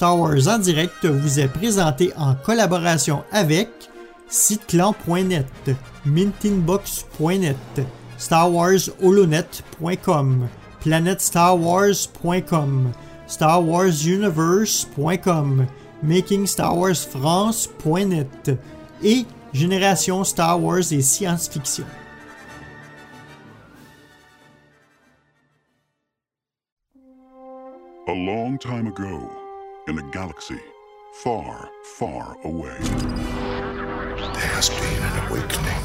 Star Wars en direct vous est présenté en collaboration avec siteclan.net, mintinbox.net, StarWarsHolonet.com, PlanetStarWars.com, StarWarsUniverse.com, MakingStarWarsFrance.net et Génération Star Wars et Science-Fiction. A long time ago, in a galaxy far, far away, there has been an awakening.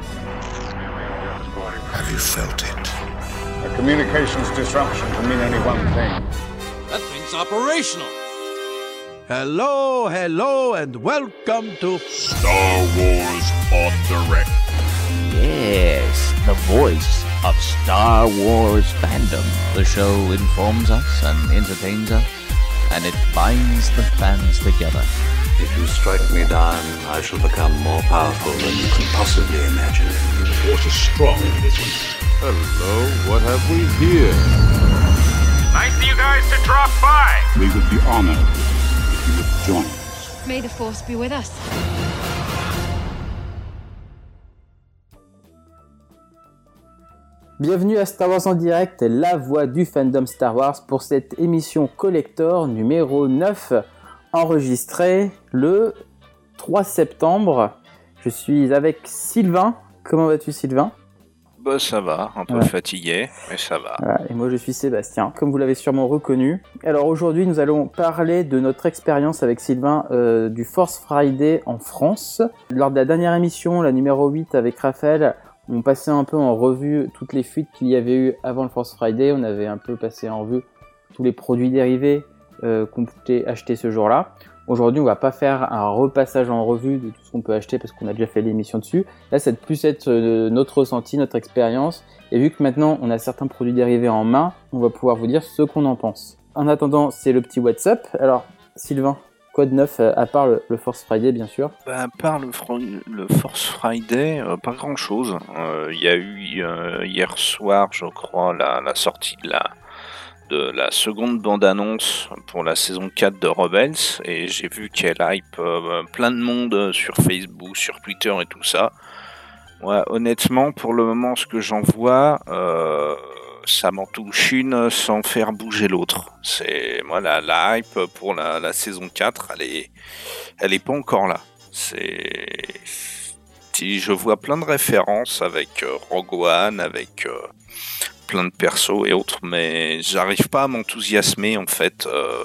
Have you felt it? A communications disruption can mean only one thing. That thing's operational. Hello, and welcome to Star Wars on Direct. Yes, the voice of Star Wars fandom. The show informs us and entertains us, and it binds the fans together. If you strike me down, I shall become more powerful than you can possibly imagine. The Force is strong in this one. Hello, what have we here? Nice of you guys to drop by. We would be honored if you would join us. May the Force be with us. Bienvenue à Star Wars en direct, la voix du fandom Star Wars pour cette émission collector numéro 9, enregistrée le 3 septembre. Je suis avec Sylvain. Comment vas-tu, Sylvain ? Bah ça va, un peu fatigué, mais ça va. Voilà, et moi je suis Sébastien, comme vous l'avez sûrement reconnu. Alors aujourd'hui nous allons parler de notre expérience avec Sylvain du Force Friday en France. Lors de la dernière émission, la numéro 8 avec Raphaël, on passait un peu en revue toutes les fuites qu'il y avait eu avant le Force Friday. On avait un peu passé en revue tous les produits dérivés qu'on pouvait acheter ce jour-là. Aujourd'hui, on va pas faire un repassage en revue de tout ce qu'on peut acheter parce qu'on a déjà fait l'émission dessus. Là, c'est plus être notre ressenti, notre expérience. Et vu que maintenant, on a certains produits dérivés en main, on va pouvoir vous dire ce qu'on en pense. En attendant, c'est le petit WhatsApp. Alors, Sylvain, quoi de neuf à part le Force Friday, bien sûr ? Bah, à part le Force Friday, pas grand-chose. Il y a eu hier soir, je crois, la sortie de la seconde bande-annonce pour la saison 4 de Rebels, et j'ai vu qu'elle hype plein de monde sur Facebook, sur Twitter et tout ça. Ouais, honnêtement, pour le moment, ce que j'en vois, ça m'en touche une sans faire bouger l'autre. C'est moi la hype pour la saison 4, elle est pas encore là. Je vois plein de références avec Rogue One, avec plein de persos et autres, mais j'arrive pas à m'enthousiasmer en fait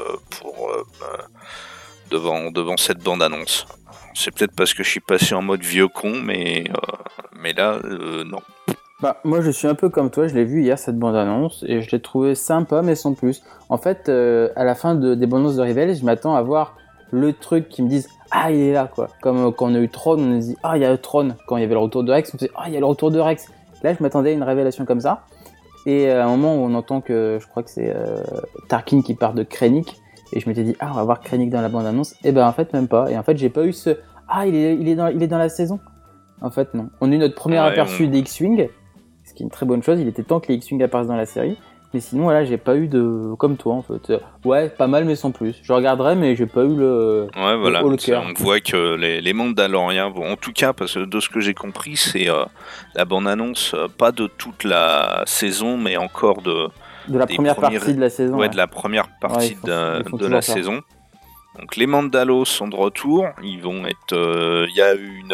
devant cette bande-annonce. C'est peut-être parce que je suis passé en mode vieux con, mais là, non. Bah, moi je suis un peu comme toi, je l'ai vu hier cette bande-annonce et je l'ai trouvé sympa mais sans plus. En fait, à la fin des bandes-annonces de Rebels, je m'attends à voir le truc qui me dise ah il est là quoi. Comme quand on a eu Tron, on a dit ah il y a Tron. Quand il y avait le retour de Rex, on se dit ah il y a le retour de Rex. Là je m'attendais à une révélation comme ça. Et à un moment où on entend que je crois que c'est Tarkin qui part de Krennic, et je m'étais dit ah on va voir Krennic dans la bande-annonce, et ben en fait même pas. Et en fait j'ai pas eu ce ah il est dans la saison. En fait non. On a eu notre premier aperçu des X-Wing, ce qui est une très bonne chose. Il était temps que les X-Wing apparaissent dans la série. Mais sinon voilà j'ai pas eu de comme toi en fait. Ouais pas mal mais sans plus. Je regarderai mais j'ai pas eu le. Ouais voilà. Le cœur. On voit que les Mandaloriens vont en tout cas parce que de ce que j'ai compris c'est la bande-annonce pas de toute la saison mais encore de la première partie de la saison. Ouais de la première partie de la saison. Donc les Mandalos sont de retour. Ils vont être. Il y a eu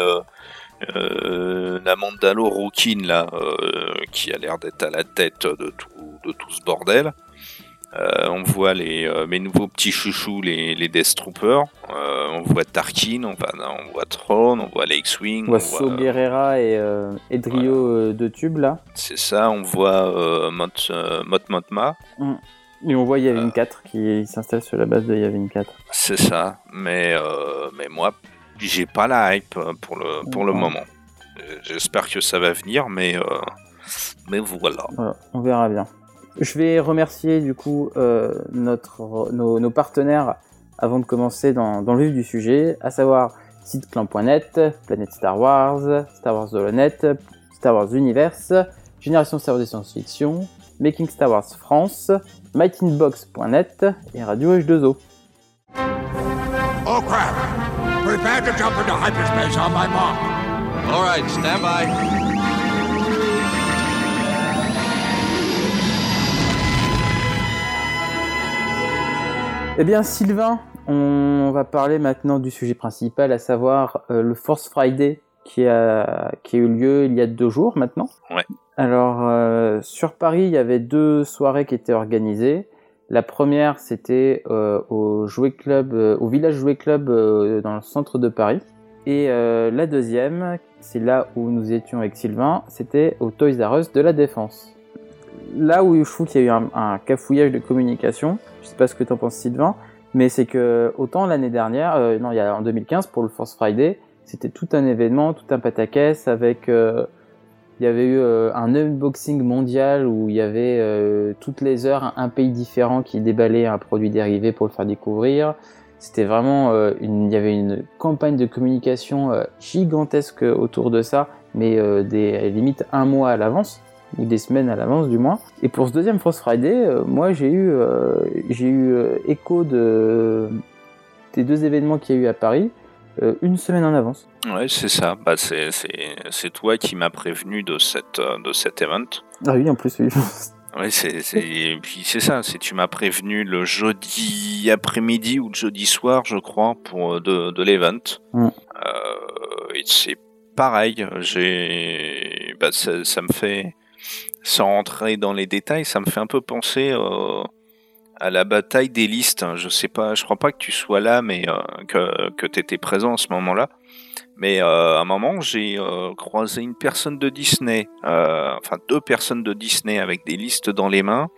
la Mandalo Rookin là qui a l'air d'être à la tête de tout ce bordel. On voit mes nouveaux petits chouchous, les Death Troopers. On voit Tarkin, on voit Tron, on voit les X-Wing. On voit Saw Gerrera et Drio de Tube là. C'est ça, on voit Mot Mothma. Et on voit Yavin 4 qui s'installe sur la base de Yavin 4. C'est ça, mais moi j'ai pas la hype pour le moment. J'espère que ça va venir, mais voilà. On verra bien. Je vais remercier du coup nos partenaires avant de commencer dans le vif du sujet, à savoir siteclan.net, Planète Star Wars, Star Wars Holonet, Star Wars Universe, Génération Star Wars et Science-Fiction, Making Star Wars France, mytinbox.net et Radio H2O. Prepare to jump into hyperspace on my mark. All right, stand by. Eh bien, Sylvain, on va parler maintenant du sujet principal, à savoir le Force Friday qui a eu lieu il y a 2 jours maintenant. Ouais. Alors, sur Paris, il y avait 2 soirées qui étaient organisées. La première, c'était au Village Jouet Club dans le centre de Paris. Et la deuxième, c'est là où nous étions avec Sylvain, c'était au Toys R Us de la Défense. Là où je trouve qu'il y a eu un cafouillage de communication, je sais pas ce que t'en penses Sylvain, mais c'est que autant l'année dernière, en 2015 pour le Force Friday, c'était tout un événement, tout un pataquès avec, il y avait eu un unboxing mondial où il y avait toutes les heures un pays différent qui déballait un produit dérivé pour le faire découvrir. C'était vraiment, il y avait une campagne de communication gigantesque autour de ça, mais limite 1 mois à l'avance. Ou des semaines à l'avance du moins. Et pour ce deuxième Force Friday, moi j'ai eu écho des 2 événements qu'il y a eu à Paris 1 semaine en avance. Ouais, c'est ça. Bah, c'est toi qui m'as prévenu de cet event. Ah oui, en plus, oui. Ouais, et puis c'est ça, tu m'as prévenu le jeudi après-midi ou le jeudi soir, je crois, de l'event. Et c'est pareil, ça me fait, sans rentrer dans les détails, ça me fait un peu penser à la bataille des listes. Je sais pas, je crois pas que tu sois là, mais que t'étais présent à ce moment-là. Mais à un moment, j'ai croisé une personne de Disney, 2 personnes de Disney avec des listes dans les mains,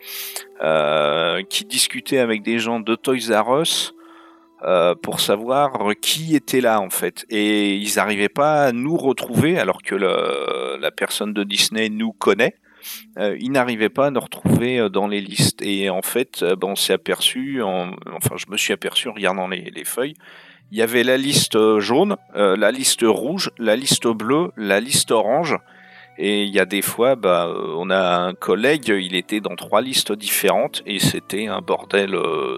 qui discutaient avec des gens de Toys R Us pour savoir qui était là en fait. Et ils n'arrivaient pas à nous retrouver, alors que la personne de Disney nous connaît. Ils n'arrivaient pas à nous retrouver dans les listes. Et en fait, on s'est aperçu, je me suis aperçu en regardant les feuilles. Il y avait la liste jaune, la liste rouge, la liste bleue, la liste orange. Et il y a des fois, on a un collègue, il était dans 3 listes différentes et c'était un bordel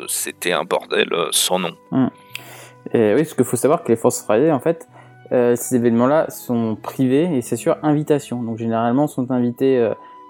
sans nom. Et oui, parce qu'il faut savoir que les Force Friday, en fait, ces événements-là sont privés et c'est sur invitation. Donc généralement, sont invités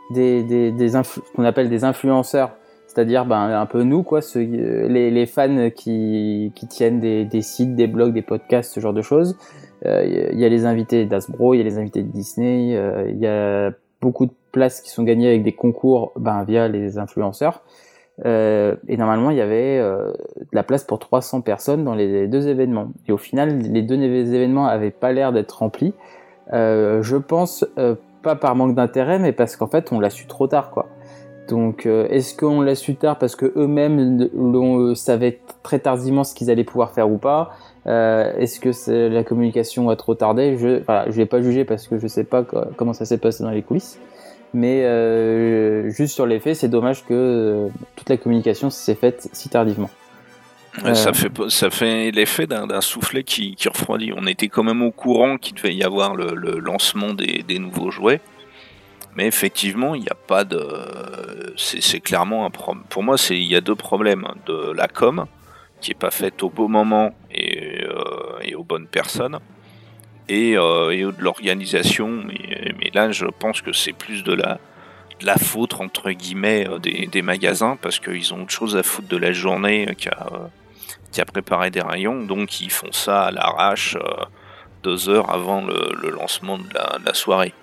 ce qu'on appelle des influenceurs. C'est-à-dire un peu nous, quoi, les fans qui tiennent des sites, des blogs, des podcasts, ce genre de choses. Il y a les invités d'Hasbro, il y a les invités de Disney, il y a beaucoup de places qui sont gagnées avec des concours via les influenceurs. Et normalement, il y avait de la place pour 300 personnes dans les 2 événements. Et au final, les 2 événements avaient pas l'air d'être remplis. Je pense pas par manque d'intérêt, mais parce qu'en fait, on l'a su trop tard, quoi. Donc, est-ce qu'on l'a su tard parce que eux-mêmes savaient très tardivement ce qu'ils allaient pouvoir faire ou pas? Est-ce que la communication a trop tardé? Je vais pas juger parce que je sais pas comment ça s'est passé dans les coulisses. Mais juste sur les faits, c'est dommage que toute la communication s'est faite si tardivement. Ça fait l'effet d'un soufflet qui refroidit. On était quand même au courant qu'il devait y avoir le lancement des nouveaux jouets. Mais effectivement, il n'y a pas de. C'est clairement un problème. Pour moi, il y a 2 problèmes. De la com, qui n'est pas faite au bon moment et aux bonnes personnes, et de l'organisation. Mais là, je pense que c'est plus de la faute, entre guillemets, des magasins, parce qu'ils ont autre chose à foutre de la journée qu'à préparer des rayons. Donc, ils font ça à l'arrache 2 heures avant le lancement de la soirée.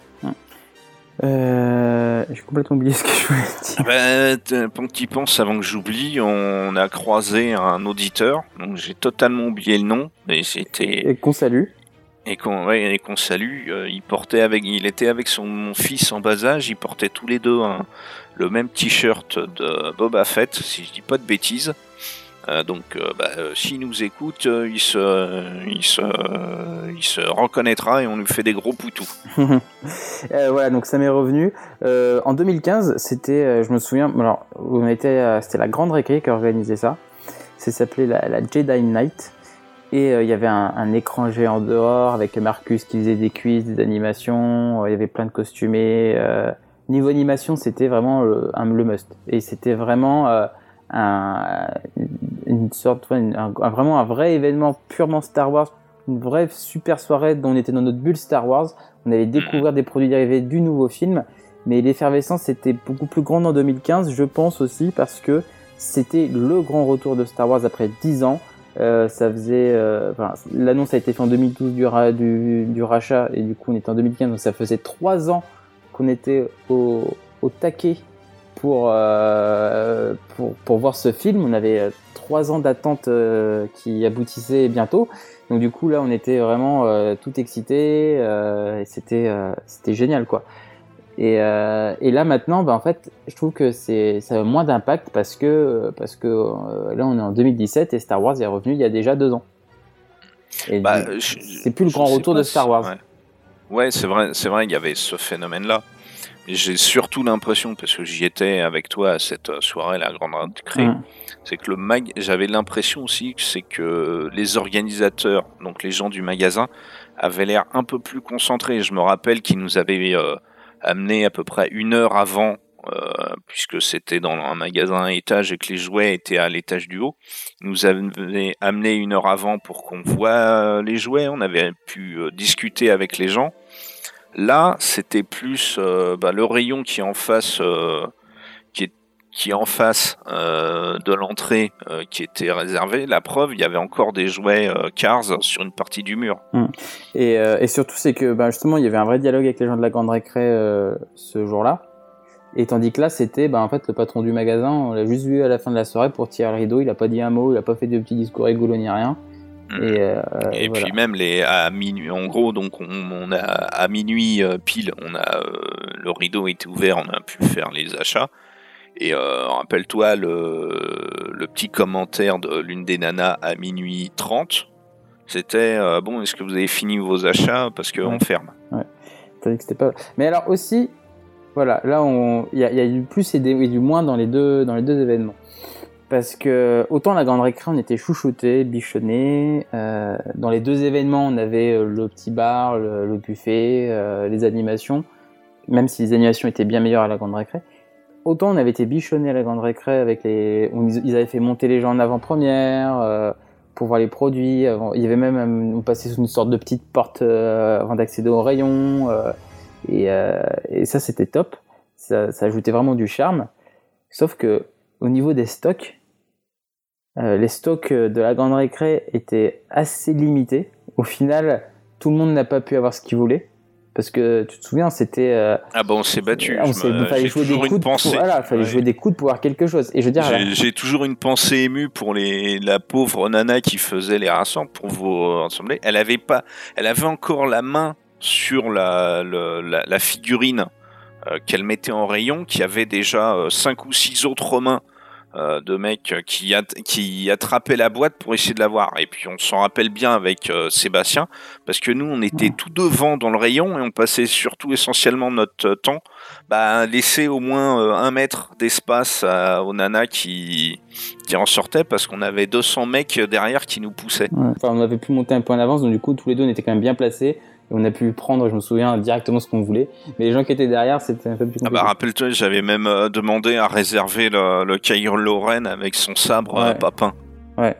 J'ai complètement oublié ce que je voulais dire. Pendant que tu y penses, avant que j'oublie, on a croisé un auditeur, donc j'ai totalement oublié le nom, mais c'était... Et qu'on salue. Et qu'on salue. Il était avec mon fils en bas âge, ils portaient tous les 2 le même t-shirt de Boba Fett, si je dis pas de bêtises. Donc, s'il nous écoute, il se reconnaîtra et on lui fait des gros poutous. Voilà, donc ça m'est revenu. En 2015, c'était, je me souviens, alors c'était la Grande Récré qui organisait ça. Ça s'appelait la Jedi Night. Et il y avait un écran géant dehors avec Marcus qui faisait des quiz, des animations. Il y avait plein de costumés. Niveau animation, c'était vraiment le must. Et c'était vraiment vraiment un vrai événement purement Star Wars, une vraie super soirée dont on était dans notre bulle Star Wars. On allait découvrir des produits dérivés du nouveau film. Mais l'effervescence était beaucoup plus grande en 2015, je pense aussi, parce que c'était le grand retour de Star Wars après 10 ans. L'annonce a été faite en 2012 du rachat, et du coup on était en 2015, donc ça faisait 3 ans qu'on était au taquet pour voir ce film. On avait 3 ans d'attente qui aboutissaient bientôt. Donc du coup là on était vraiment tout excités, et c'était génial quoi. Et là maintenant, en fait, je trouve que ça a moins d'impact parce que là on est en 2017 et Star Wars est revenu il y a déjà 2 ans. Et c'est plus le grand retour de Star Wars. Ouais, c'est vrai, il y avait ce phénomène-là. Mais j'ai surtout l'impression, parce que j'y étais avec toi à cette soirée, la Grande Récré, c'est que j'avais l'impression aussi que c'est que les organisateurs, donc les gens du magasin, avaient l'air un peu plus concentrés. Je me rappelle qu'ils nous avaient amené à peu près 1 heure avant, puisque c'était dans un magasin à étage et que les jouets étaient à l'étage du haut. Ils nous avaient amené 1 heure avant pour qu'on voit les jouets. On avait pu discuter avec les gens. Là, c'était plus le rayon qui est en face, qui est en face de l'entrée, qui était réservé. La preuve, il y avait encore des jouets Cars sur une partie du mur. Et surtout, c'est que justement, il y avait un vrai dialogue avec les gens de la Grande Récré ce jour-là. Et tandis que là, c'était en fait le patron du magasin. On l'a juste vu à la fin de la soirée pour tirer le rideau. Il a pas dit un mot, il a pas fait de petits discours rigolos ni rien. Et voilà. Puis même à minuit, en gros, donc on a à minuit pile, le rideau était ouvert, on a pu faire les achats. Et rappelle-toi le petit commentaire de l'une des nanas à minuit 30, c'était bon, est-ce que vous avez fini vos achats parce qu'on ferme. Ouais. T'as dit que c'était pas. Mais alors aussi, voilà, là il y a du plus et du moins dans les deux événements. Parce que autant la Grande Récré, on était chouchoutés, bichonnés. Dans les 2 événements, on avait le petit bar, le buffet, les animations. Même si les animations étaient bien meilleures à la Grande Récré. Autant on avait été bichonnés à la Grande Récré avec ils avaient fait monter les gens en avant-première pour voir les produits. Il y avait même on passait sous une sorte de petite porte avant d'accéder au rayon. Et ça, c'était top. Ça ajoutait vraiment du charme. Sauf que au niveau des stocks, les stocks de la Grande Récré étaient assez limités. Au final, tout le monde n'a pas pu avoir ce qu'il voulait. Parce que tu te souviens, c'était. On s'est battu. Fallait jouer des coudes. Fallait jouer des coudes pour avoir quelque chose. Et je veux dire, j'ai toujours une pensée émue pour la pauvre nana qui faisait les rassemblements pour vous rassembler. Elle avait encore la main sur la figurine qu'elle mettait en rayon, qui avait déjà 5 ou 6 autres mains de mecs qui attrapaient la boîte pour essayer de la voir. Et puis on s'en rappelle bien avec Sébastien, parce que nous on était tout devant dans le rayon et on passait surtout essentiellement notre temps laisser au moins 1 mètre d'espace aux nanas qui en sortaient, parce qu'on avait 200 mecs derrière qui nous poussaient. On avait pu monter un peu en avance, donc du coup tous les deux on était quand même bien placés. On a pu prendre, je me souviens, directement ce qu'on voulait. Mais les gens qui étaient derrière, c'était un peu plus compliqué. Rappelle-toi, j'avais même demandé à réserver le Kylo Ren avec son sabre papin. Ouais.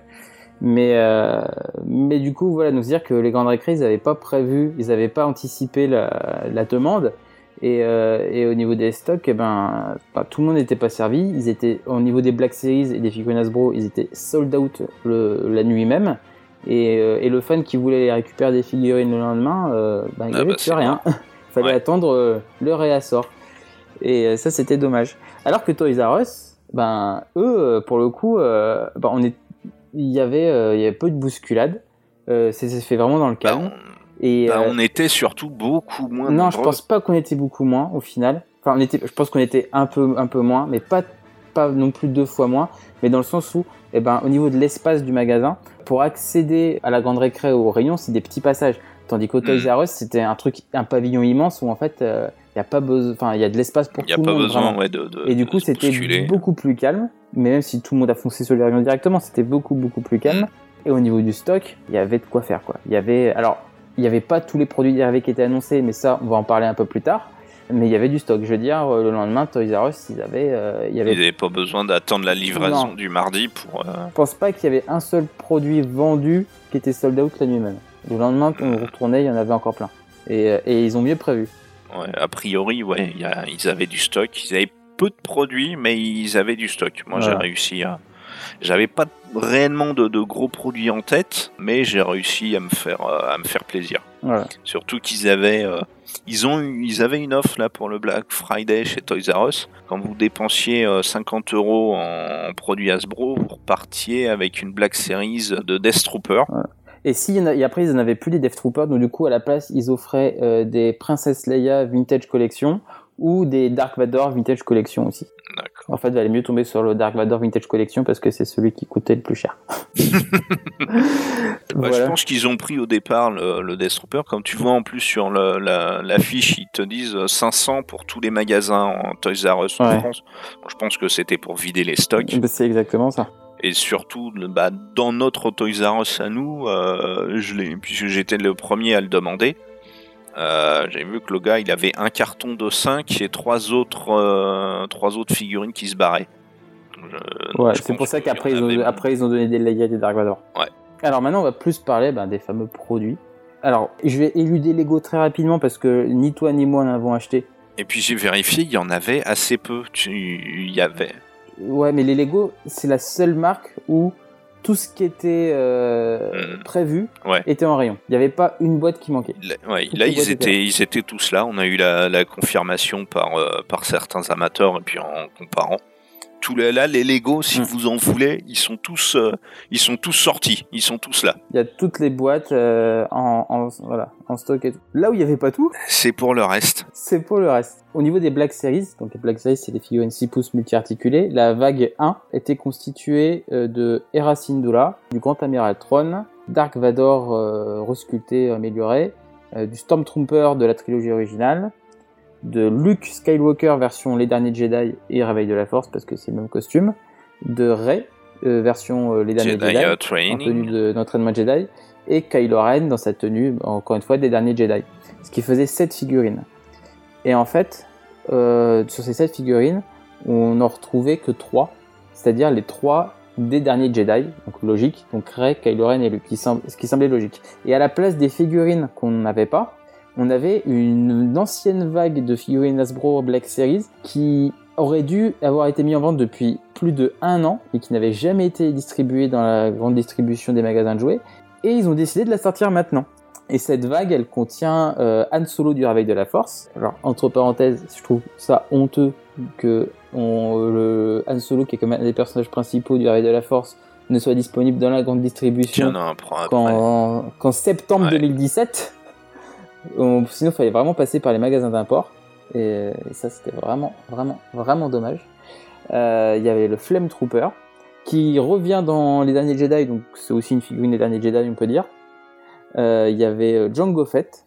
Mais du coup, voilà, donc c'est-à-dire que les Grandes Récré, ils n'avaient pas prévu, ils n'avaient pas anticipé la demande. Et au niveau des stocks, tout le monde n'était pas servi. Ils étaient, au niveau des Black Series et des figurines Hasbro, ils étaient sold out la nuit même. Et le fan qui voulait récupérer des figurines le lendemain, il n'y avait plus rien. Il fallait attendre le réassort. Et ça, c'était dommage. Alors que Toys R Us, eux, pour le coup, il y avait peu de bousculade. C'est fait vraiment dans le calme. On était surtout beaucoup moins nombreux. Non, je pense pas qu'on était beaucoup moins au final. Enfin, je pense qu'on était un peu moins, mais pas non plus 2 fois moins. Mais dans le sens où, au niveau de l'espace du magasin, pour accéder à la Grande Récré au rayon, c'est des petits passages. Tandis qu'au Toys R Us, c'était un pavillon immense où en fait, il y a pas besoin, enfin, il y a de l'espace pour tout le monde. Il y a pas besoin, et du coup, c'était beaucoup plus calme. Mais même si tout le monde a foncé sur le rayon directement, c'était beaucoup plus calme. Et au niveau du stock, il y avait de quoi faire, quoi. Il y avait pas tous les produits dérivés qui étaient annoncés, mais ça, on va en parler un peu plus tard. Mais il y avait du stock. Je veux dire, le lendemain, Toys R Us, ils n'avaient pas besoin d'attendre la livraison du mardi pour. Je pense pas qu'il y avait un seul produit vendu qui était sold out la nuit même. Le lendemain qu'on retournait, il y en avait encore plein. Et ils ont mieux prévu. Ouais, a priori, ouais, ils avaient du stock. Ils avaient peu de produits, mais ils avaient du stock. Moi, j'ai réussi à... J'avais pas réellement de gros produits en tête, mais j'ai réussi à me faire plaisir. Ouais. Surtout qu'ils avaient... Ils avaient une offre là pour le Black Friday chez Toys R Us. Quand vous dépensiez 50 € en produits Hasbro, vous repartiez avec une Black Series de Death Trooper. Ouais. Et après, ils en avaient plus les Death Troopers, donc du coup, à la place, ils offraient des Princess Leia Vintage Collection ou des Dark Vador Vintage Collection aussi. D'accord. En fait, il valait mieux tomber sur le Dark Vador Vintage Collection parce que c'est celui qui coûtait le plus cher. Voilà. Je pense qu'ils ont pris au départ le Death Trooper. Comme tu vois en plus sur l'affiche, ils te disent 500 pour tous les magasins en Toys R Us en France. Donc, je pense que c'était pour vider les stocks. C'est exactement ça. Et surtout, dans notre Toys R Us à nous, puisque j'étais le premier à le demander, j'ai vu que le gars, il avait un carton de 5 et trois autres figurines qui se barraient. C'est pour ça qu'après, ils ont donné des Leia et des Dark Vador. Ouais. Alors maintenant, on va plus parler des fameux produits. Alors, je vais éluder Lego très rapidement parce que ni toi ni moi n'avons acheté. Et puis j'ai vérifié, il y en avait assez peu. Il y avait... Ouais, mais les Lego, c'est la seule marque où tout ce qui était prévu était en rayon. Il n'y avait pas une boîte qui manquait. Là, ils étaient tous là. On a eu la confirmation par certains amateurs et puis en comparant. Les Lego, si vous en voulez, ils sont tous sortis. Ils sont tous là. Il y a toutes les boîtes en stock et tout. Là où il n'y avait pas tout, c'est pour le reste. Au niveau des Black Series, donc les Black Series, c'est des figurines 6 pouces multi-articulées. La vague 1 était constituée de Hera Syndulla, du Grand Amiral Thrawn, Dark Vador resculpté, amélioré, du Stormtrooper de la trilogie originale, de Luke Skywalker version Les Derniers Jedi et Réveil de la Force parce que c'est le même costume, de Rey version Les Derniers Jedi en tenue d'entraînement Jedi, et Kylo Ren dans sa tenue, encore une fois, des Derniers Jedi. Ce qui faisait 7 figurines. Et en fait, sur ces 7 figurines, on n'en retrouvait que 3, c'est-à-dire les 3 des Derniers Jedi, donc logique, donc Rey, Kylo Ren et Luke, ce qui semblait logique. Et à la place des figurines qu'on n'avait pas, on avait une ancienne vague de figurines Hasbro Black Series qui aurait dû avoir été mis en vente depuis plus de 1 an et qui n'avait jamais été distribuée dans la grande distribution des magasins de jouets. Et ils ont décidé de la sortir maintenant. Et cette vague, elle contient Han Solo du Réveil de la Force. Alors, entre parenthèses, je trouve ça honteux que le Han Solo, qui est comme un des personnages principaux du Réveil de la Force, ne soit disponible dans la grande distribution qu'en septembre 2017. Sinon, il fallait vraiment passer par les magasins d'import. Et ça, c'était vraiment, vraiment, vraiment dommage. Il y avait le Flame Trooper, qui revient dans Les Derniers Jedi, donc c'est aussi une figurine des Derniers Jedi, on peut dire. Il y avait Jango Fett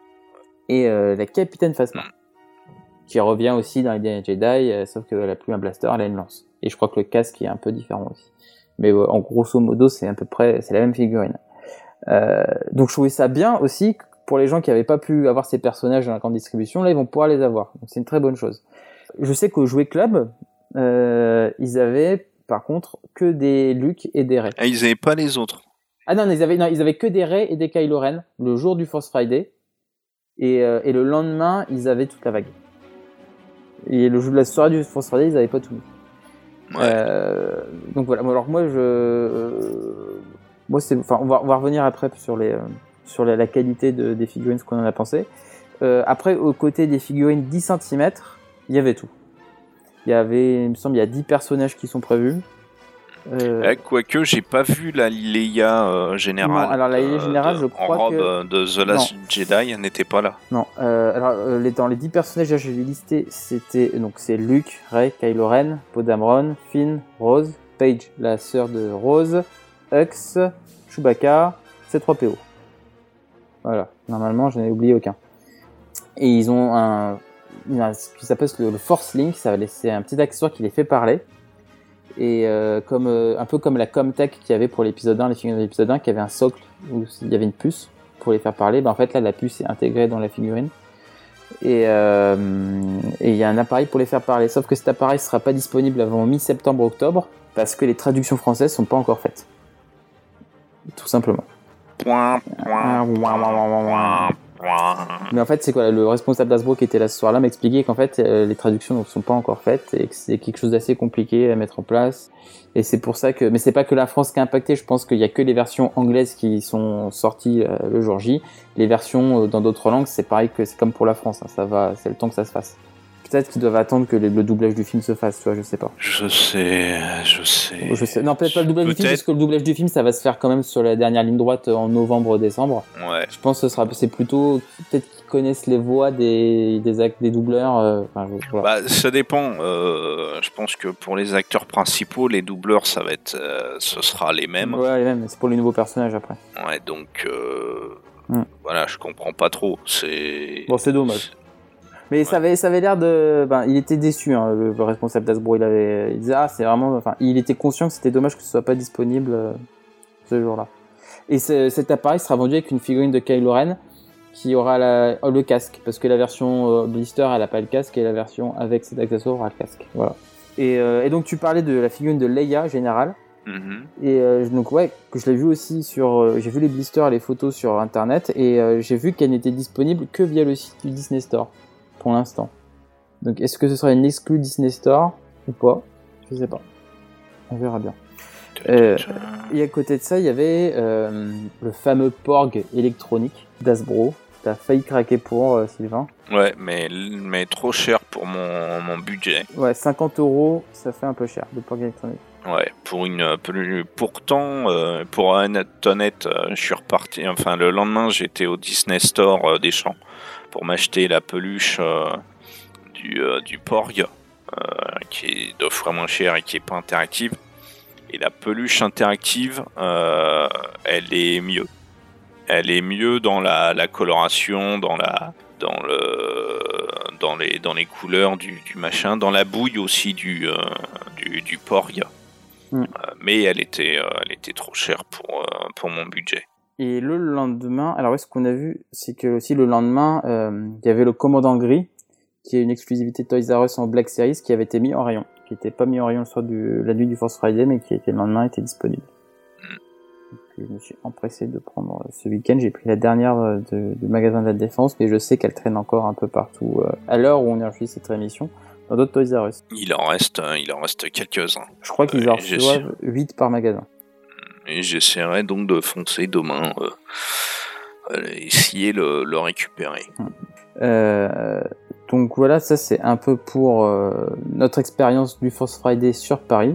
et la Capitaine Phasma, qui revient aussi dans Les Derniers Jedi, sauf qu'elle n'a plus un blaster, elle a une lance. Et je crois que le casque est un peu différent aussi. Mais en grosso modo, c'est à peu près la même figurine. Donc je trouvais ça bien aussi. Pour les gens qui n'avaient pas pu avoir ces personnages dans la grande distribution, là, ils vont pouvoir les avoir. Donc, c'est une très bonne chose. Je sais qu'au Jouet Club, ils avaient, par contre, que des Luke et des Rey. Ah, ils n'avaient pas les autres. Ah non, ils avaient que des Rey et des Kylo Ren, le jour du Force Friday. Et le lendemain, ils avaient toute la vague. Et le jour de la soirée du Force Friday, ils n'avaient pas tout mis. Ouais. Donc voilà. Alors moi, on va revenir après sur la qualité des figurines, ce qu'on en a pensé. Après, aux côtés des figurines 10 cm, il y avait tout. Il me semble, il y a 10 personnages qui sont prévus. Quoique, j'ai pas vu la Leia générale. Non, alors la Leia générale, je crois en robe de The Last Jedi, elle n'était pas là. Non, dans les 10 personnages que j'ai listés, c'est Luke, Rey, Kylo Ren, Poe Dameron, Finn, Rose, Paige, la sœur de Rose, Hux, Chewbacca, C3PO. Voilà, normalement, je n'ai oublié aucun. Et ils ont ce qui s'appelle le Force Link, c'est un petit accessoire qui les fait parler. Et un peu comme la Comtech qu'il y avait pour l'épisode 1, les figurines de l'épisode 1, qui avait un socle où il y avait une puce pour les faire parler. En fait, là, la puce est intégrée dans la figurine. Et il y a un appareil pour les faire parler. Sauf que cet appareil ne sera pas disponible avant mi-septembre-octobre parce que les traductions françaises ne sont pas encore faites. Tout simplement. Mais en fait, c'est quoi, le responsable d'Hasbro qui était là ce soir-là m'expliquait qu'en fait, les traductions ne sont pas encore faites et que c'est quelque chose d'assez compliqué à mettre en place. Et c'est pour ça que, mais c'est pas que la France qui a impacté. Je pense qu'il y a que les versions anglaises qui sont sorties le jour J. Les versions dans d'autres langues, c'est pareil que c'est comme pour la France. Hein, ça va, c'est le temps que ça se fasse. Peut-être qu'ils doivent attendre que le doublage du film se fasse, tu vois, je sais pas. Je sais. Non, peut-être pas le doublage du film, parce que le doublage du film, ça va se faire quand même sur la dernière ligne droite en novembre-décembre. Ouais. Je pense que c'est plutôt peut-être qu'ils connaissent les voix des doubleurs. Voilà. Bah, ça dépend. Je pense que pour les acteurs principaux, les doubleurs, ça va être, ce sera les mêmes. Ouais, les mêmes. C'est pour les nouveaux personnages après. Ouais, donc voilà, je comprends pas trop. Bon, c'est dommage. Mais ça avait l'air de... il était déçu, hein, le responsable d'Hasbro. Il disait, c'est vraiment... il était conscient que c'était dommage que ce soit pas disponible ce jour-là. Et cet appareil sera vendu avec une figurine de Kylo Ren qui aura le casque. Parce que la version Blister, elle a pas le casque, et la version avec cet accessoire aura le casque. Voilà. Et donc, tu parlais de la figurine de Leia, générale. Mm-hmm. Et donc, ouais, que je l'ai vu aussi sur... j'ai vu les blisters, les photos sur Internet, et j'ai vu qu'elle n'était disponible que via le site du Disney Store. Pour l'instant. Donc, est-ce que ce sera une exclue Disney Store ou pas ? Je sais pas. On verra bien. Et à côté de ça, il y avait le fameux Porg électronique d'Hasbro. T'as failli craquer pour, Sylvain. Ouais, mais trop cher pour mon budget. Ouais, 50€, ça fait un peu cher, le Porg électronique. Ouais, pourtant, pour être honnête, je suis reparti. Enfin, le lendemain, j'étais au Disney Store des Champs pour m'acheter la peluche du Porg, qui est deux fois moins cher et qui est pas interactive. Et la peluche interactive, elle est mieux. Elle est mieux dans la coloration, dans les couleurs du machin, dans la bouille aussi du Porg. Mais elle était trop chère pour mon budget. Et le lendemain, alors ce qu'on a vu, c'est que aussi le lendemain, il y avait le Commandant Gris, qui est une exclusivité Toys R Us en Black Series, qui avait été mis en rayon, qui n'était pas mis en rayon le soir la nuit du Force Friday, mais qui le lendemain était disponible. Donc, je me suis empressé de prendre ce week-end. J'ai pris la dernière du magasin de la Défense, mais je sais qu'elle traîne encore un peu partout à l'heure où on enregistre cette émission. Dans d'autres Toys R Us. Il en reste quelques-uns. Je crois qu'ils en reçoivent 8 par magasin. Et j'essaierai donc de foncer demain, essayer le récupérer. Donc voilà, ça c'est un peu pour notre expérience du Force Friday sur Paris.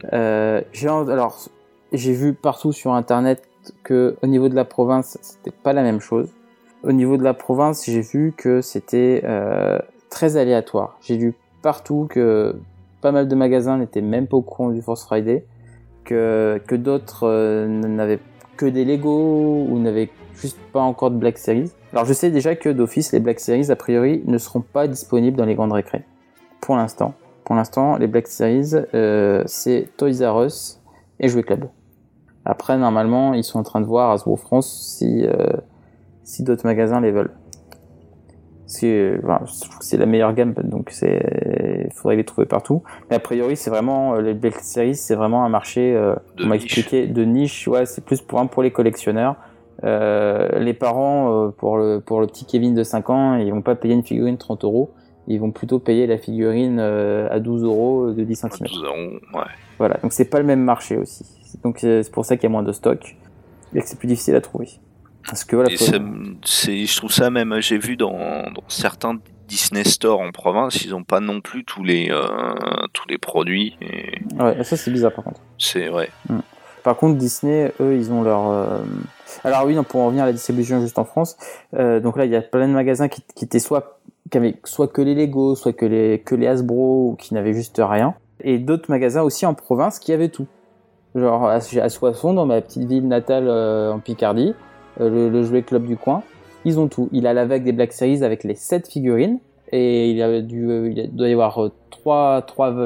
J'ai vu partout sur internet que au niveau de la province, c'était pas la même chose. Au niveau de la province, j'ai vu que c'était très aléatoire. J'ai vu partout que pas mal de magasins n'étaient même pas au courant du Force Friday, que d'autres n'avaient que des Lego ou n'avaient juste pas encore de Black Series. Alors je sais déjà que d'office, les Black Series, a priori, ne seront pas disponibles dans les grandes récré. Pour l'instant. Pour l'instant, les Black Series, c'est Toys R Us et Jouet Club. Après, normalement, ils sont en train de voir à Hasbro France si d'autres magasins les veulent. Je trouve que c'est la meilleure gamme, donc il faudrait les trouver partout. Mais a priori, c'est vraiment les Black Series, c'est vraiment un marché, on m'a expliqué, de niche. Ouais, c'est plus pour les collectionneurs. Les parents, pour le petit Kevin de 5 ans, ils vont pas payer une figurine 30€. Ils vont plutôt payer la figurine à 12€ de 10 cm. 12€, ouais. Voilà, donc c'est pas le même marché aussi. Donc c'est pour ça qu'il y a moins de stock et que c'est plus difficile à trouver. Parce que voilà. Je trouve ça même. J'ai vu dans certains Disney Store en province, ils ont pas non plus tous les produits. Et... Ouais, ça c'est bizarre par contre. C'est vrai. Par contre, Disney, eux, ils ont leur. Alors oui, non, pour en revenir à la distribution juste en France, donc là, il y a plein de magasins qui étaient qui avaient soit que les Lego, soit que les Hasbro, ou qui n'avaient juste rien, et d'autres magasins aussi en province qui avaient tout. Genre à Soissons, dans ma petite ville natale en Picardie, le Jouet Club du coin, ils ont tout. Il a la vague des Black Series avec les 7 figurines, et il doit y avoir 3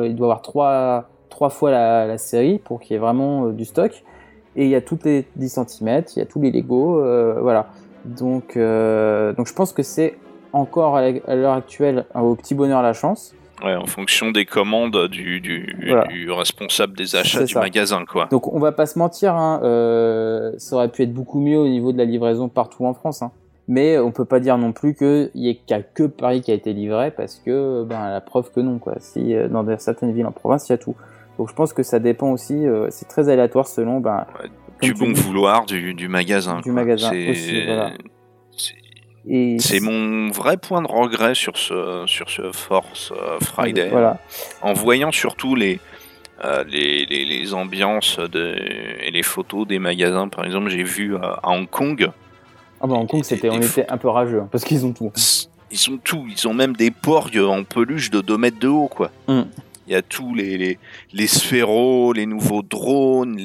fois la série pour qu'il y ait vraiment du stock. Et il y a toutes les 10 cm, il y a tous les Lego, voilà. Donc je pense que c'est encore à l'heure actuelle au petit bonheur la chance. Ouais, en fonction des commandes du responsable des achats du magasin, quoi. Donc on va pas se mentir, hein, ça aurait pu être beaucoup mieux au niveau de la livraison partout en France, hein. Mais on peut pas dire non plus qu'il y ait que Paris qui a été livré, parce que la preuve que non, quoi. Si dans certaines villes en province, il y a tout. Donc je pense que ça dépend aussi, c'est très aléatoire selon du bon vouloir du magasin. Du magasin aussi, voilà. C'est mon vrai point de regret sur ce Force Friday. Voilà. En voyant surtout les ambiances et les photos des magasins, par exemple, j'ai vu à Hong Kong. Ah bah Hong Kong, on était un peu rageux, hein, parce qu'ils ont tout. Ils ont tout. Ils ont même des porgs en peluche de 2 mètres de haut, quoi. Il y a tous les sphéros, les nouveaux drones,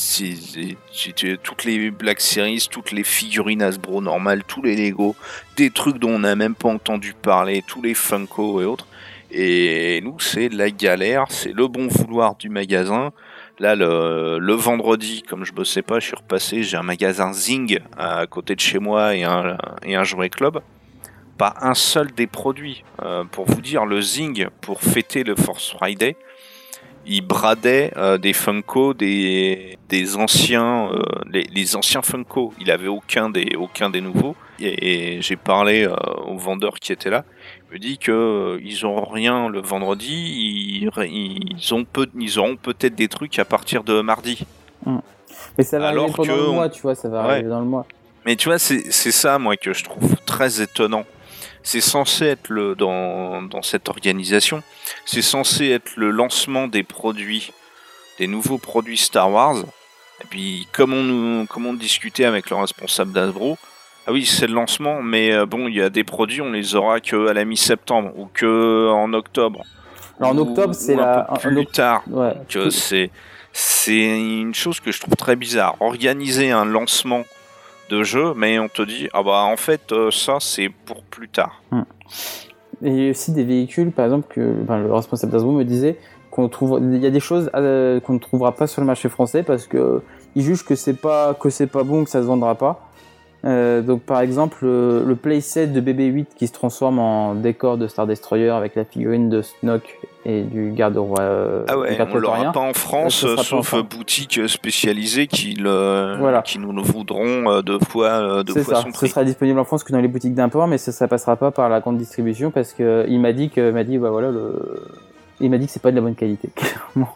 toutes les Black Series, toutes les figurines Hasbro normales, tous les Lego, des trucs dont on n'a même pas entendu parler, tous les Funko et autres. Et nous, c'est la galère, c'est le bon vouloir du magasin. Là, le vendredi, comme je bossais pas, je suis repassé, j'ai un magasin Zing à côté de chez moi et un jouet club. Pas un seul des produits. Pour vous dire, le Zing, pour fêter le Force Friday, il bradait des Funko, des anciens, les anciens Funko. Il avait aucun des nouveaux. Et j'ai parlé au vendeur qui était là. Il me dit que ils auront rien le vendredi. Ils auront peut-être des trucs à partir de mardi. Mais ça va arriver pendant le mois, tu vois. Ça va arriver dans le mois. Mais tu vois, c'est ça, moi, que je trouve très étonnant. C'est censé être dans cette organisation, c'est censé être le lancement des nouveaux produits Star Wars. Et puis, comme on discutait avec le responsable d'Hasbro, ah oui, c'est le lancement, mais il y a des produits, on les aura que à la mi-septembre ou que en octobre. Alors en octobre, c'est un peu plus tard. Ouais. Donc, c'est une chose que je trouve très bizarre. Organiser un lancement de jeu, mais on te dit en fait ça c'est pour plus tard. Et il y a aussi des véhicules, par exemple, que le responsable d'Hasbro me disait il y a des choses qu'on ne trouvera pas sur le marché français parce que ils jugent que c'est pas bon, que ça se vendra pas. Donc par exemple le playset de BB-8 qui se transforme en décor de Star Destroyer avec la figurine de Snoke et du garde-roi. On l'aura pas en France, sauf boutiques spécialisées qui nous le voudront deux fois son prix. Ce sera disponible en France que dans les boutiques d'import, mais ça passera pas par la grande distribution parce que il m'a dit que c'est pas de la bonne qualité, clairement.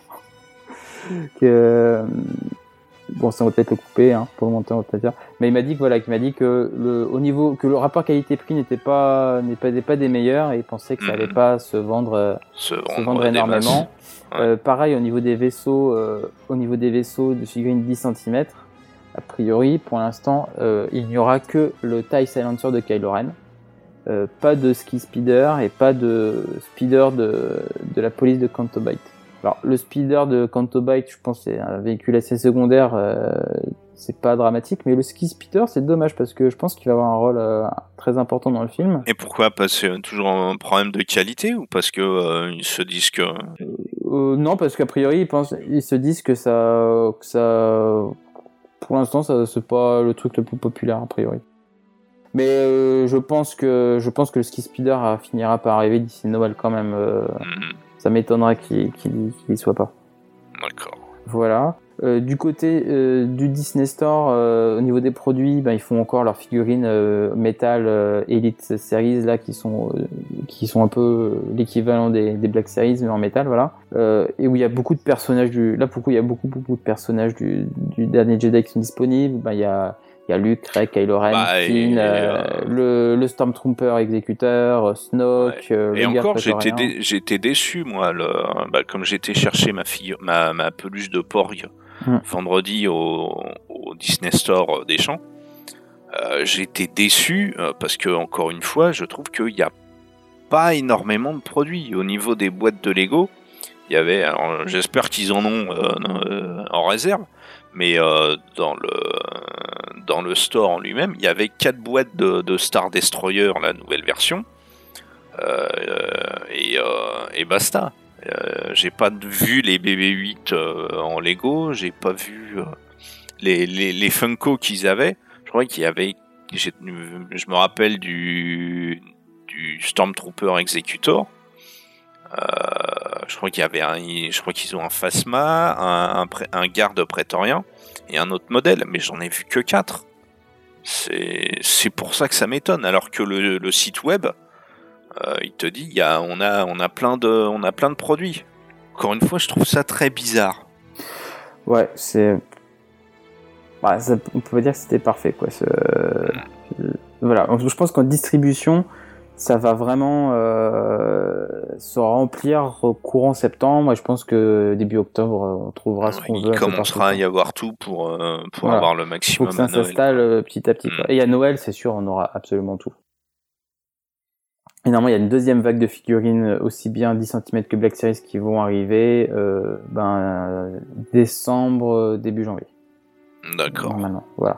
Bon, ça on va peut-être le couper, hein, pour le monter, on va peut-être dire. Mais il m'a dit que le rapport qualité-prix n'était pas des meilleurs et il pensait que ça allait pas se vendre énormément. Pareil au niveau des vaisseaux de figurines 10 cm. A priori, pour l'instant, il n'y aura que le TIE Silencer de Kylo Ren. Pas de Ski Speeder et pas de Speeder de la police de Canto Bight. Alors, le speeder de Canto Bight, je pense que c'est un véhicule assez secondaire, c'est pas dramatique, mais le ski speeder, c'est dommage parce que je pense qu'il va avoir un rôle très important dans le film. Et pourquoi? Parce que toujours un problème de qualité ou parce que ils se disent que... Non, parce qu'a priori, ils se disent que ça, pour l'instant, ça c'est pas le truc le plus populaire a priori. Mais je pense que le ski speeder finira par arriver d'ici Noël quand même. Ça m'étonnerait qu'il y soit pas. D'accord. Voilà. Du côté du Disney Store, au niveau des produits, ils font encore leurs figurines Metal Elite Series là qui sont un peu l'équivalent des Black Series mais en métal, voilà. Et où il y a beaucoup de personnages il y a beaucoup de personnages du dernier Jedi qui sont disponibles. Il y a Luke, Rey, Kylo Ren, Finn, le Stormtrooper exécuteur, Snoke. Et encore, j'étais déçu, moi. Comme j'étais chercher ma peluche de Porg vendredi au Disney Store des Champs, j'étais déçu parce que, encore une fois, je trouve qu'il n'y a pas énormément de produits. Au niveau des boîtes de Lego, il y avait, alors j'espère qu'ils en ont en réserve, mais dans le store en lui-même, il y avait 4 boîtes de Star Destroyer, la nouvelle version, et basta. J'ai pas vu les BB-8 en Lego, j'ai pas vu les Funko qu'ils avaient. Je crois qu'il y avait, je me rappelle du Stormtrooper Executor. Je crois je crois qu'ils ont un Phasma, un garde prétorien et un autre modèle, mais j'en ai vu que 4. C'est pour ça que ça m'étonne, alors que le site web, il te dit, on a plein de produits. Encore une fois, je trouve ça très bizarre. Ouais, on peut dire que c'était parfait, quoi. Voilà, je pense qu'en distribution, ça va vraiment se remplir courant septembre, et je pense que début octobre, on trouvera ce qu'on veut. Il commencera à y avoir tout pour avoir le maximum. Il faut que ça s'installe petit à petit. Et à Noël, c'est sûr, on aura absolument tout. Et normalement, il y a une deuxième vague de figurines, aussi bien 10 cm que Black Series, qui vont arriver décembre, début janvier. D'accord. Normalement, voilà.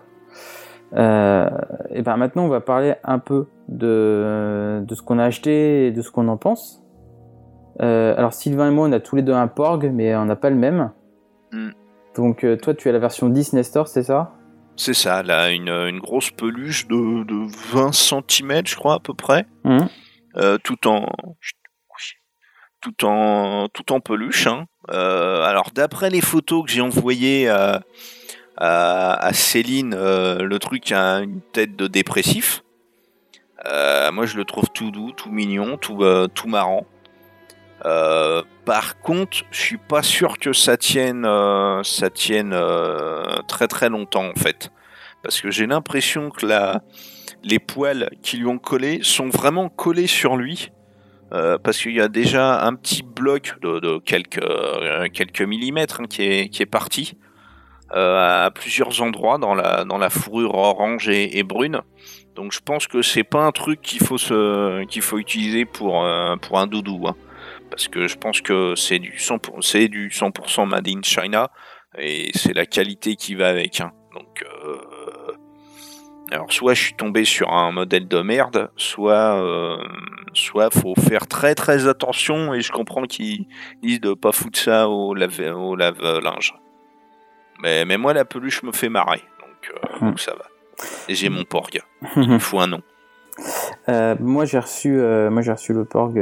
Et maintenant, on va parler un peu de ce qu'on a acheté et de ce qu'on en pense. Alors, Sylvain et moi, on a tous les deux un Porg, mais on n'a pas le même. Donc, toi, tu as la version Disney Store, c'est ça ? C'est ça, là, une grosse peluche de 20 cm, je crois, à peu près. Tout en peluche. Hein. Alors, d'après les photos que j'ai envoyées à Céline, le truc a une tête de dépressif. Moi, je le trouve tout doux, tout mignon, tout marrant. Par contre, je suis pas sûr que ça tienne très très longtemps, en fait. Parce que j'ai l'impression que les poils qui lui ont collé sont vraiment collés sur lui. Parce qu'il y a déjà un petit bloc de quelques millimètres qui est parti à plusieurs endroits dans la fourrure orange et brune. Donc je pense que c'est pas un truc qu'il faut utiliser pour un doudou, hein. Parce que je pense que c'est du 100% made in China et c'est la qualité qui va avec, hein. Donc alors soit je suis tombé sur un modèle de merde, soit faut faire très très attention, et je comprends qu'ils disent de pas foutre ça au lave-linge. Mais moi la peluche me fait marrer, donc ça va. Et j'ai mon Porg. Il me faut un nom. Moi j'ai reçu le Porg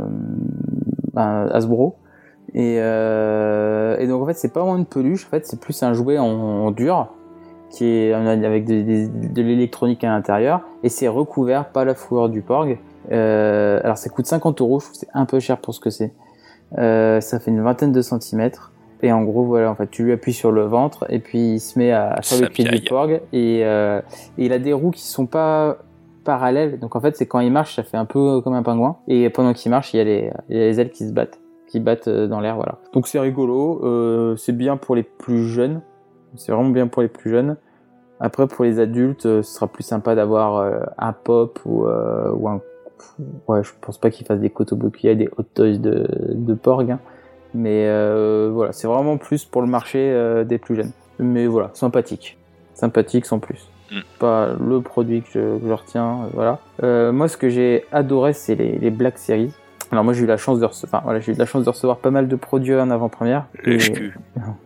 Hasbro, et donc en fait c'est pas vraiment une peluche, en fait c'est plus un jouet en dur qui est avec de l'électronique à l'intérieur, et c'est recouvert par la fourrure du Porg. Alors ça coûte 50€, je trouve que c'est un peu cher pour ce que c'est. Ça fait une vingtaine de centimètres, et en gros voilà, en fait tu lui appuies sur le ventre et puis il se met sur le pied du Porg, et il a des roues qui sont pas parallèles, donc en fait c'est quand il marche ça fait un peu comme un pingouin, et pendant qu'il marche il y a les ailes qui battent dans l'air, voilà. Donc c'est rigolo, c'est bien pour les plus jeunes. C'est vraiment bien pour les plus jeunes. Après, pour les adultes, ce sera plus sympa d'avoir un pop ou un... Ouais, je pense pas qu'ils fassent des Kotobukiya et des Hot Toys de Porg, hein. Mais voilà, c'est vraiment plus pour le marché des plus jeunes. Mais voilà, sympathique sans plus. Pas le produit que je retiens, voilà. Moi, ce que j'ai adoré, c'est les Black Series. Alors moi j'ai eu la chance de recevoir pas mal de produits en avant-première. Lèche-cul.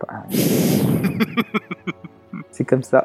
C'est comme ça.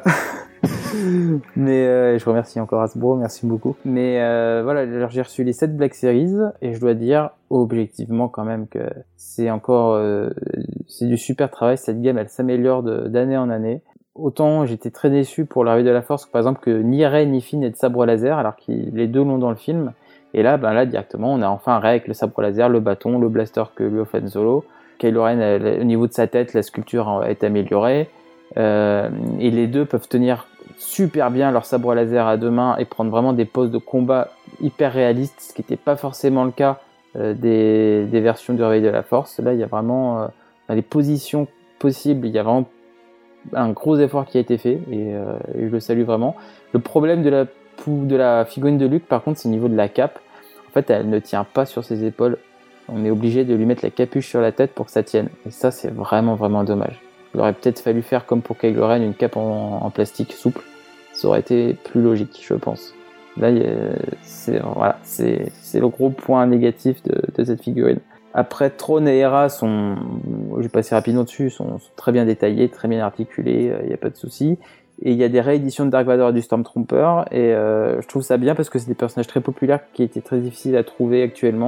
Mais je remercie encore Hasbro, merci beaucoup. Mais voilà, alors, j'ai reçu les 7 Black Series, et je dois dire objectivement quand même que c'est encore c'est du super travail. Cette gamme elle s'améliore d'année en année. Autant j'étais très déçu pour l'arrivée de la Force, par exemple, que ni Rey ni Finn n'aient de sabre laser, alors que les deux l'ont dans le film. Et là, directement, on a enfin un Rey avec le sabre laser, le bâton, le blaster que lui offre Han Solo. Kylo Ren, au niveau de sa tête, la sculpture est améliorée. Et les deux peuvent tenir super bien leur sabre laser à deux mains et prendre vraiment des poses de combat hyper réalistes, ce qui n'était pas forcément le cas des versions du Réveil de la Force. Là, il y a vraiment, dans les positions possibles, il y a vraiment un gros effort qui a été fait, et je le salue vraiment. Le problème de la figurine de Luke, par contre, c'est au niveau de la cape. En fait, elle ne tient pas sur ses épaules. On est obligé de lui mettre la capuche sur la tête pour que ça tienne. Et ça, c'est vraiment, vraiment dommage. Il aurait peut-être fallu faire comme pour Kylo Ren, une cape en plastique souple. Ça aurait été plus logique, je pense. Là, c'est le gros point négatif de cette figurine. Après, Throne et Hera je vais passer rapidement dessus, sont très bien détaillés, très bien articulés, il n'y a pas de souci. Et il y a des rééditions de Dark Vador et du Stormtrooper, et je trouve ça bien parce que c'est des personnages très populaires qui étaient très difficiles à trouver actuellement.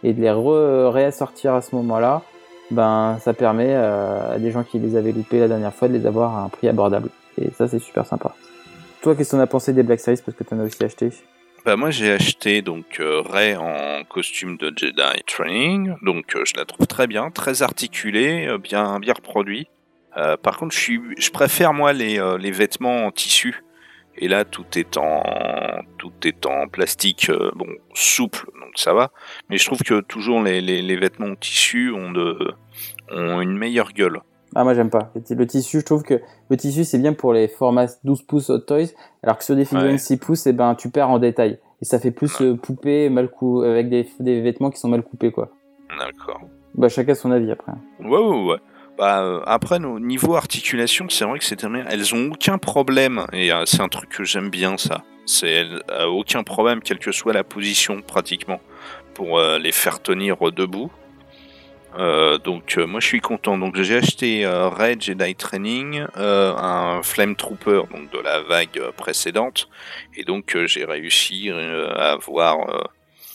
et de les réassortir à ce moment-là, ben ça permet à des gens qui les avaient loupés la dernière fois de les avoir à un prix abordable. Et ça, c'est super sympa. Toi, qu'est-ce qu'on a pensé des Black Series, parce que tu en as aussi acheté? Moi, j'ai acheté donc Rey en costume de Jedi Training, donc je la trouve très bien, très articulée, bien reproduit. Par contre, je préfère moi les vêtements en tissu. Et là, tout est en plastique, souple, donc ça va. Mais je trouve que toujours les vêtements en tissu ont une meilleure gueule. Ah, moi j'aime pas. Le tissu, je trouve que le tissu c'est bien pour les formats 12 pouces Hot Toys, alors que sur des figurines 6 pouces, tu perds en détail. Et ça fait plus poupée avec des vêtements qui sont mal coupés, quoi. D'accord. Chacun son avis après. Ouais. Après, au niveau articulation, c'est vrai que elles ont aucun problème, et c'est un truc que j'aime bien, ça. Elles n'ont aucun problème, quelle que soit la position, pratiquement, pour les faire tenir debout. Donc moi je suis content. Donc j'ai acheté Rey Jedi Training, un Flame Trooper donc de la vague précédente, et donc j'ai réussi à avoir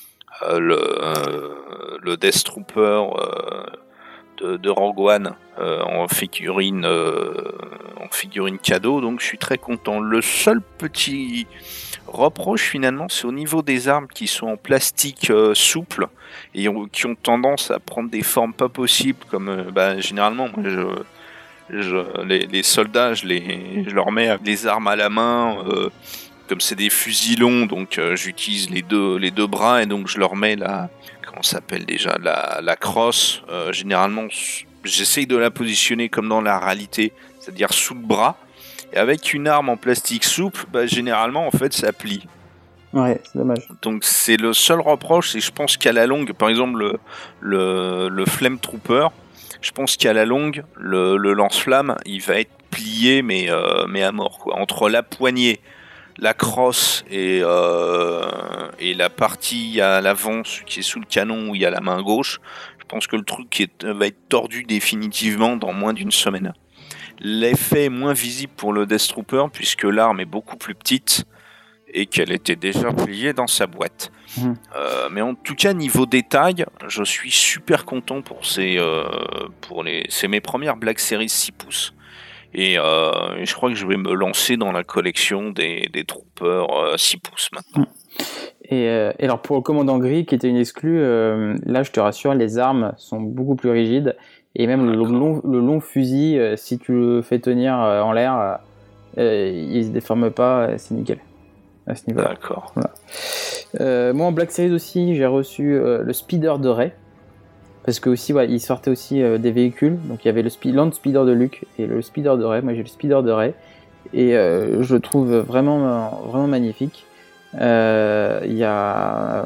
le Death Trooper de Rogue One en figurine cadeau. Donc je suis très content. Le seul petit reproche finalement, c'est au niveau des armes qui sont en plastique souple et qui ont tendance à prendre des formes pas possibles, comme généralement moi les soldats je leur mets les armes à la main, comme c'est des fusils longs, donc j'utilise les deux bras, et donc je leur mets comment s'appelle déjà, la crosse. Généralement j'essaye de la positionner comme dans la réalité, c'est-à-dire sous le bras. Et avec une arme en plastique souple, généralement, en fait, ça plie. Ouais, c'est dommage. Donc, c'est le seul reproche, et je pense qu'à la longue, par exemple, le Flame Trooper, je pense qu'à la longue, le lance-flamme, il va être plié, mais à mort, quoi. Entre la poignée, la crosse et la partie à l'avant, qui est sous le canon, où il y a la main gauche, je pense que le truc va être tordu définitivement dans moins d'une semaine. L'effet est moins visible pour le Death Trooper, puisque l'arme est beaucoup plus petite et qu'elle était déjà pliée dans sa boîte. Mais en tout cas, niveau détail, je suis super content pour c'est mes premières Black Series 6 pouces. Et je crois que je vais me lancer dans la collection des Troopers 6 pouces maintenant. Et alors pour le commandant gris, qui était une exclue, là je te rassure, les armes sont beaucoup plus rigides. Et même le long fusil, si tu le fais tenir en l'air, il se déforme pas, c'est nickel. À ce niveau-là. D'accord. Voilà. Moi en Black Series aussi, j'ai reçu le Speeder de Rey. Parce que aussi, il sortait aussi des véhicules. Donc il y avait le Land Speeder de Luke et le Speeder de Rey. Moi j'ai le Speeder de Rey. Et je le trouve vraiment magnifique. Il y a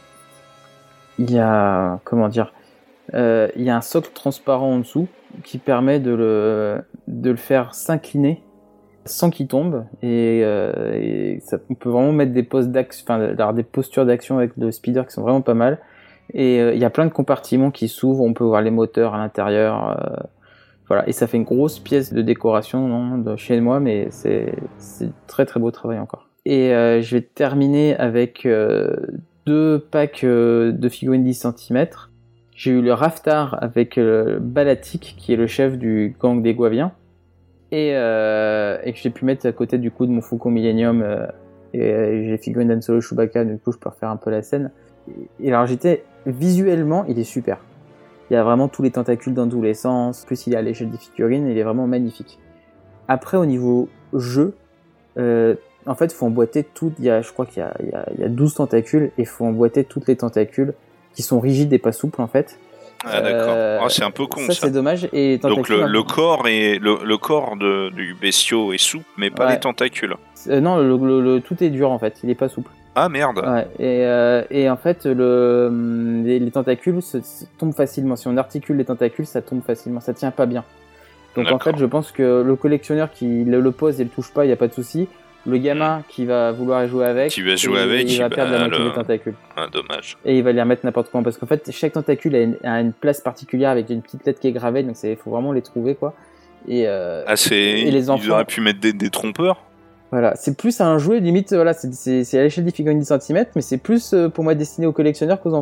comment dire, il y a un socle transparent en dessous qui permet de le faire s'incliner sans qu'il tombe, et ça, on peut vraiment mettre des postures d'action avec le speeder qui sont vraiment pas mal. Et il y a plein de compartiments qui s'ouvrent, on peut voir les moteurs à l'intérieur, voilà, et ça fait une grosse pièce de décoration de chez moi, mais c'est très très beau travail encore. Et je vais terminer avec 2 packs de figurines 10 cm. J'ai eu le Raftar avec Balatik, qui est le chef du gang des Guaviens, et que j'ai pu mettre à côté du coup de mon Faucon Millennium, et j'ai figurine d'Han Solo Chewbacca, du coup je peux refaire un peu la scène. Et alors visuellement, il est super. Il y a vraiment tous les tentacules dans tous les sens, plus il est à l'échelle des figurines, il est vraiment magnifique. Après au niveau jeu, en fait il faut emboîter je crois qu'il y a 12 tentacules, et il faut emboîter toutes les tentacules qui sont rigides et pas souples en fait. Ah d'accord. C'est un peu con ça. Ça c'est dommage. Et donc le corps du bestiau est souple, mais pas les tentacules. Non, tout est dur en fait. Il est pas souple. Ah merde. Ouais. Et en fait les tentacules tombent facilement. Si on articule les tentacules, ça tombe facilement. Ça tient pas bien. Donc d'accord. En fait, je pense que le collectionneur qui le pose et le touche pas, il y a pas de souci. Le gamin qui va vouloir jouer avec, il va perdre la moitié des tentacules. Ah, dommage. Et il va les remettre n'importe comment, parce qu'en fait chaque tentacule a une place particulière avec une petite lettre qui est gravée, donc il faut vraiment les trouver quoi. Et les enfants, ils auraient pu mettre des trompeurs. Voilà, c'est plus un jouet limite, voilà, c'est à l'échelle des figurines 10 cm, mais c'est plus pour moi destiné aux collectionneurs qu'aux enfants.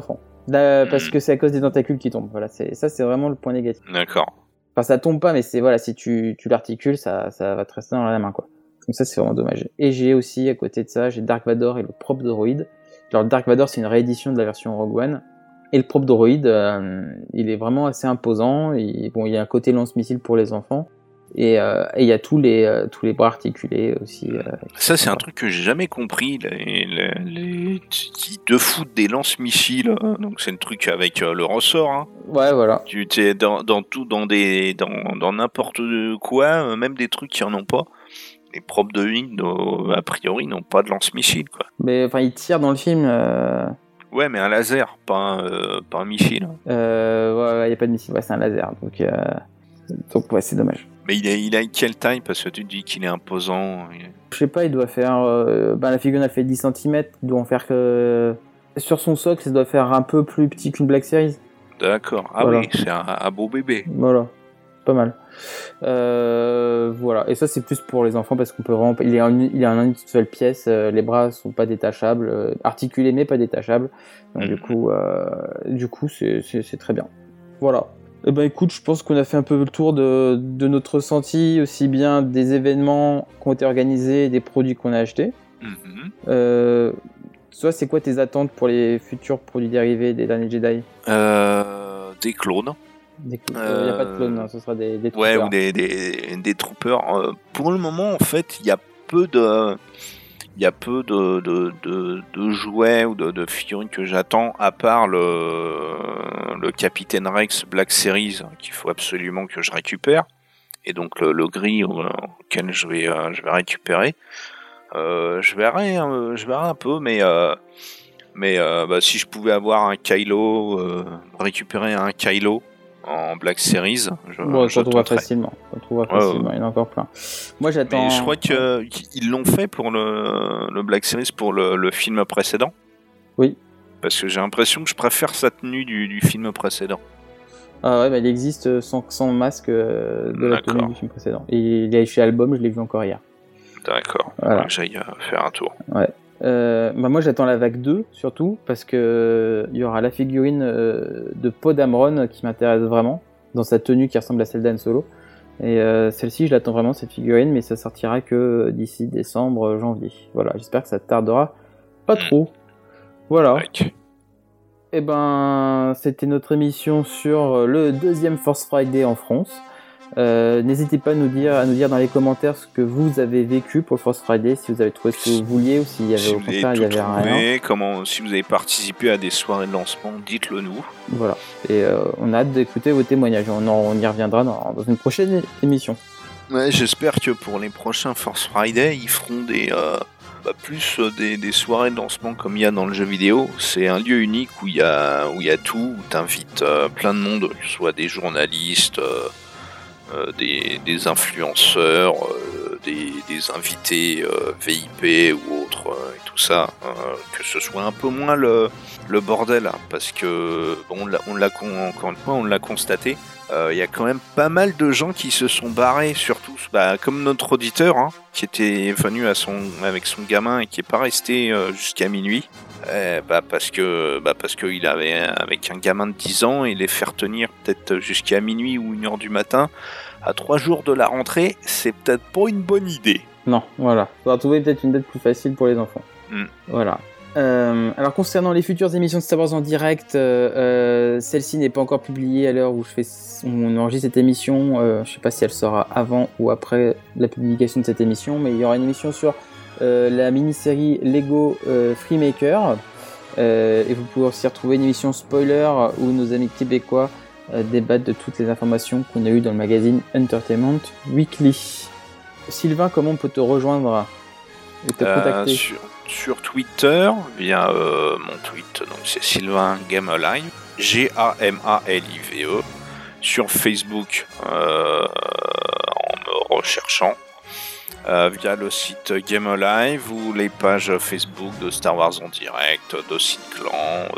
Parce que c'est à cause des tentacules qui tombent. Voilà, c'est vraiment le point négatif. D'accord. Enfin, ça tombe pas, mais c'est voilà, si tu l'articules, ça va te rester dans la main, quoi. Donc ça, c'est vraiment dommage. Et j'ai aussi, à côté de ça, j'ai Dark Vador et le Probe Droid. Alors, le Dark Vador, c'est une réédition de la version Rogue One. Et le Probe Droid, il est vraiment assez imposant. Il y a un côté lance-missile pour les enfants. Et il y a tous les bras articulés aussi. Ça, c'est un truc que j'ai jamais compris. Ils te foutent des lance-missiles. Donc, c'est le truc avec le ressort. Hein. Ouais, voilà. Tu es dans n'importe quoi, même des trucs qui en ont pas. Les Probe Droid, a priori, n'ont pas de lance-missile, quoi. Mais enfin, ils tirent dans le film. Ouais, mais un laser, pas un missile. Ouais, il y a pas de missile. Ouais, c'est un laser. Donc ouais, c'est dommage. Mais il a quelle taille? Parce que tu dis qu'il est imposant. Je sais pas, il doit faire... la figurine a fait 10 cm, il doit en faire que... Sur son socle, ça doit faire un peu plus petit qu'une Black Series. D'accord. Ah voilà. Oui, c'est un beau bébé. Voilà, pas mal. Voilà, et ça c'est plus pour les enfants parce qu'on peut vraiment... Il est en une seule pièce, les bras sont pas détachables, articulés mais pas détachables. Donc du coup c'est très bien. Voilà. Eh ben écoute, je pense qu'on a fait un peu le tour de notre ressenti, aussi bien des événements qui ont été organisés et des produits qu'on a achetés. Toi, c'est quoi tes attentes pour les futurs produits dérivés des derniers Jedi? Des clones. Il n'y a pas de clones, hein, ce sera des troopers. Ouais, ou des troopers. Pour le moment, en fait, il y a peu de jouets ou de figurines que j'attends, à part le Capitaine Rex Black Series qu'il faut absolument que je récupère, et donc le gris auquel je vais récupérer. Je verrai un peu, mais si je pouvais avoir un Kylo, récupérer un Kylo en Black Series, on trouvera facilement. Il y en a encore plein. Moi, j'attends. Mais je crois qu'ils l'ont fait pour le Black Series pour le film précédent. Oui. Parce que j'ai l'impression que je préfère sa tenue du film précédent. Ah ouais, il existe sans masque de la tenue du film précédent. Et il est chez Album, je l'ai vu encore hier. D'accord. Voilà. J'aille faire un tour. Ouais. Moi j'attends la vague 2 surtout parce que il y aura la figurine de Poe Dameron qui m'intéresse vraiment dans sa tenue qui ressemble à celle d'Han Solo, et celle-ci je l'attends vraiment, cette figurine, mais ça sortira que d'ici décembre, janvier. Voilà, j'espère que ça tardera pas trop. Voilà. Et ben c'était notre émission sur le deuxième Force Friday en France. N'hésitez pas à nous dire dans les commentaires ce que vous avez vécu pour le Force Friday, si vous avez trouvé ce que vous vouliez ou s'il y avait au contraire il y avait rien. Si vous avez participé à des soirées de lancement, dites-le nous. Voilà, et on a hâte d'écouter vos témoignages, on y reviendra dans une prochaine émission. Ouais, j'espère que pour les prochains Force Friday, ils feront plus des soirées de lancement comme il y a dans le jeu vidéo. C'est un lieu unique où il y a tout, où t'invites plein de monde, que ce soit des journalistes, des influenceurs, des invités VIP ou autres, et tout ça, que ce soit un peu moins le bordel, hein, parce que on l'a constaté, il y a quand même pas mal de gens qui se sont barrés, surtout comme notre auditeur, hein, qui était venu avec son gamin et qui est pas resté jusqu'à minuit. Parce que il avait, avec un gamin de 10 ans, et les faire tenir peut-être jusqu'à minuit ou 1h du matin à 3 jours de la rentrée, c'est peut-être pas une bonne idée. Non, voilà. Il faudra trouver peut-être une date plus facile pour les enfants. Voilà. Alors concernant les futures émissions de Star Wars en direct, celle-ci n'est pas encore publiée à l'heure où on enregistre cette émission. Je ne sais pas si elle sera avant ou après la publication de cette émission, mais il y aura une émission sur la mini-série Lego Freemaker, et vous pouvez aussi retrouver une émission spoiler où nos amis québécois débattent de toutes les informations qu'on a eues dans le magazine Entertainment Weekly. Sylvain, comment on peut te rejoindre et te contacter? Sur Twitter, via mon tweet, donc c'est Sylvain Game Alive, Gamalive. Sur Facebook, en me recherchant, via le site Game Alive ou les pages Facebook de Star Wars en direct, de Clan,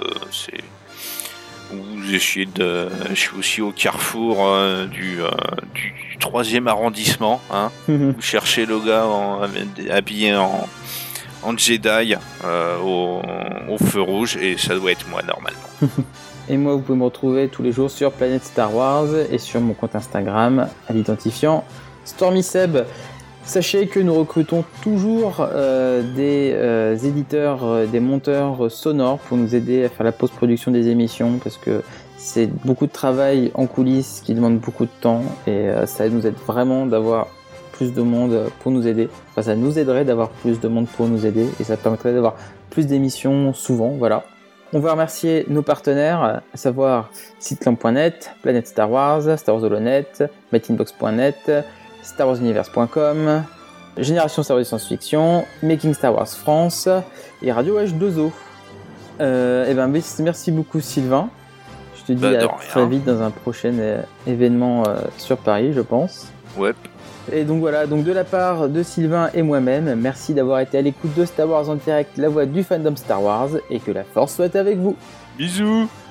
vous essayez je suis aussi au carrefour du 3e arrondissement, hein. Vous cherchez le gars habillé en Jedi au feu rouge, et ça doit être moi normalement. Et moi, vous pouvez me retrouver tous les jours sur Planète Star Wars et sur mon compte Instagram à l'identifiant StormySeb. Sachez que nous recrutons toujours des éditeurs, des monteurs sonores pour nous aider à faire la post-production des émissions, parce que c'est beaucoup de travail en coulisses qui demande beaucoup de temps, et ça nous aide vraiment d'avoir plus de monde pour nous aider. Enfin, ça nous aiderait d'avoir plus de monde pour nous aider, et ça permettrait d'avoir plus d'émissions souvent, voilà. On va remercier nos partenaires, à savoir siteclamp.net, Planète Star Wars, Star Wars Holonet, MyTinBox.net, StarWarsUniverse.com, Génération Star Wars Science-Fiction, Making Star Wars France et Radio H2O. Merci beaucoup Sylvain. Je te dis à très vite dans un prochain événement sur Paris, je pense. Ouais. Et donc voilà, donc de la part de Sylvain et moi-même, merci d'avoir été à l'écoute de Star Wars en direct, la voix du fandom Star Wars, et que la force soit avec vous. Bisous.